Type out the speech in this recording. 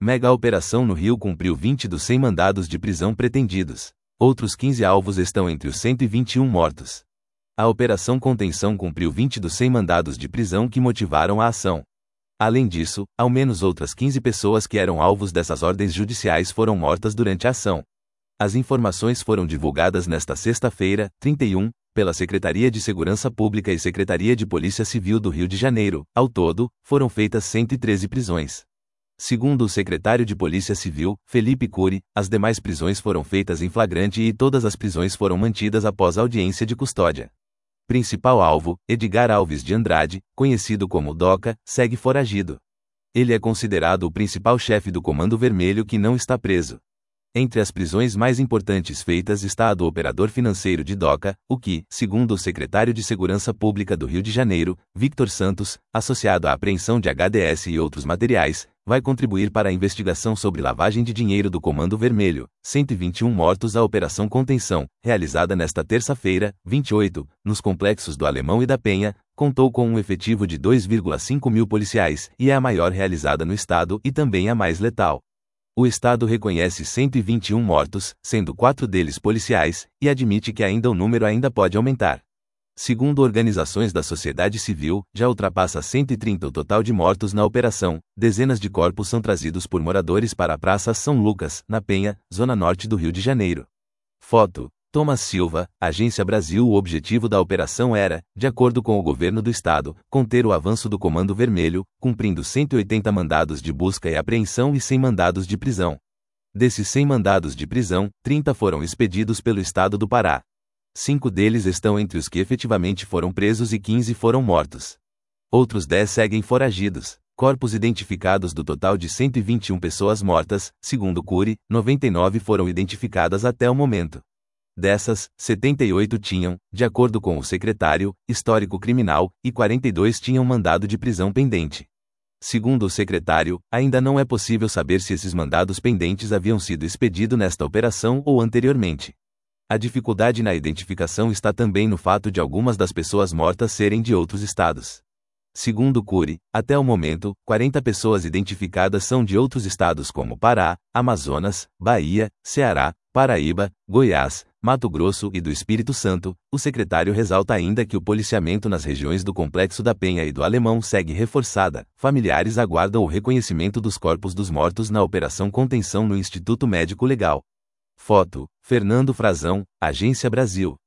Mega operação no Rio cumpriu 20 dos 100 mandados de prisão pretendidos. Outros 15 alvos estão entre os 121 mortos. A operação contenção cumpriu 20 dos 100 mandados de prisão que motivaram a ação. Além disso, ao menos outras 15 pessoas que eram alvos dessas ordens judiciais foram mortas durante a ação. As informações foram divulgadas nesta sexta-feira, 31, pela Secretaria de Segurança Pública e Secretaria de Polícia Civil do Rio de Janeiro. Ao todo, foram feitas 113 prisões. Segundo o secretário de Polícia Civil, Felipe Cury, as demais prisões foram feitas em flagrante e todas as prisões foram mantidas após audiência de custódia. Principal alvo, Edgar Alves de Andrade, conhecido como Doca, segue foragido. Ele é considerado o principal chefe do Comando Vermelho que não está preso. Entre as prisões mais importantes feitas está a do operador financeiro de Doca, o que, segundo o secretário de Segurança Pública do Rio de Janeiro, Victor Santos, associado à apreensão de HDS e outros materiais, vai contribuir para a investigação sobre lavagem de dinheiro do Comando Vermelho. 121 mortos. A operação contenção, realizada nesta terça-feira, 28, nos complexos do Alemão e da Penha, contou com um efetivo de 2,5 mil policiais e é a maior realizada no estado e também a mais letal. O Estado reconhece 121 mortos, sendo 4 deles policiais, e admite que o número ainda pode aumentar. Segundo organizações da sociedade civil, já ultrapassa 130 o total de mortos na operação. Dezenas de corpos são trazidos por moradores para a Praça São Lucas, na Penha, zona norte do Rio de Janeiro. Foto: Thomas Silva, Agência Brasil. O objetivo da operação era, de acordo com o governo do estado, conter o avanço do Comando Vermelho, cumprindo 180 mandados de busca e apreensão e 100 mandados de prisão. Desses 100 mandados de prisão, 30 foram expedidos pelo estado do Pará. 5 deles estão entre os que efetivamente foram presos e 15 foram mortos. Outros 10 seguem foragidos. Corpos identificados. Do total de 121 pessoas mortas, segundo Cury, 99 foram identificadas até o momento. Dessas, 78 tinham, de acordo com o secretário, histórico criminal, e 42 tinham mandado de prisão pendente. Segundo o secretário, ainda não é possível saber se esses mandados pendentes haviam sido expedidos nesta operação ou anteriormente. A dificuldade na identificação está também no fato de algumas das pessoas mortas serem de outros estados. Segundo Cury, até o momento, 40 pessoas identificadas são de outros estados como Pará, Amazonas, Bahia, Ceará, Paraíba, Goiás, Mato Grosso e do Espírito Santo. O secretário ressalta ainda que o policiamento nas regiões do Complexo da Penha e do Alemão segue reforçada. Familiares aguardam o reconhecimento dos corpos dos mortos na operação contenção no Instituto Médico Legal. Foto: Fernando Frazão, Agência Brasil.